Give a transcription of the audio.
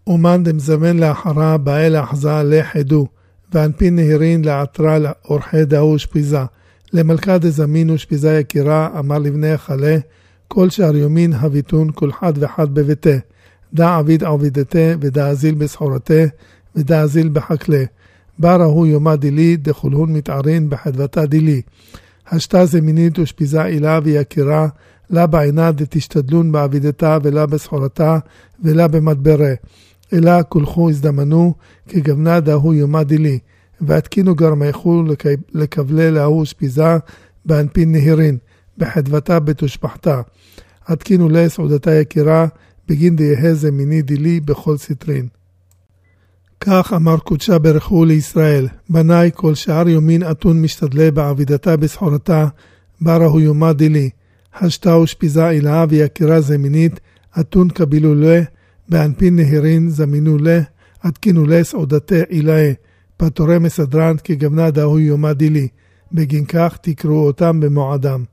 אומן דמזמן לאחרה באי לאחזה לחדו, ואנפין נהירין לעתרה לאורחי דאו שפיזה. למלכה דזמינו שפיזה יקירה, אמר לבני החלה, כל שער יומין הביטון כל חד וחד בביתה. דע עביד עבידתה, ודע אזיל בסחורתה, ודע אזיל בחקלה. ברה הוא יומא דילי, דחולהון מתערין בחדוותה דילי. השתה זמינית ושפיזה אילה ויקירה, לה בעינה דתשתדלון בעבידתה, ולה בסחורתה, ולה במדברה. אלא כולכו הזדמנו, כגבנה דהו יומא דילי. והתקינו גרמייכו לקבלה להוא שפיזה, באנפין נהירין, בחדוותה בתושבחתה. התקינו לה סעודתה יקירה, בגין דייהה זמיני דילי בכל סטרין. כך אמר קודשה ברכו לישראל, בני כל שער יומין אתון משתדלה בעבידתה בסחורתה, ברה יומא דילי. השתה ושפיזה אילה ויקירה זמינית, אתון קבילו לה, באנפין נהירין זמינו לה, התקינו לה סעודתה אילה, פתורי מסדרן כגבנה דהו יומא דילי, בגין כך תקראו אותם במועדם.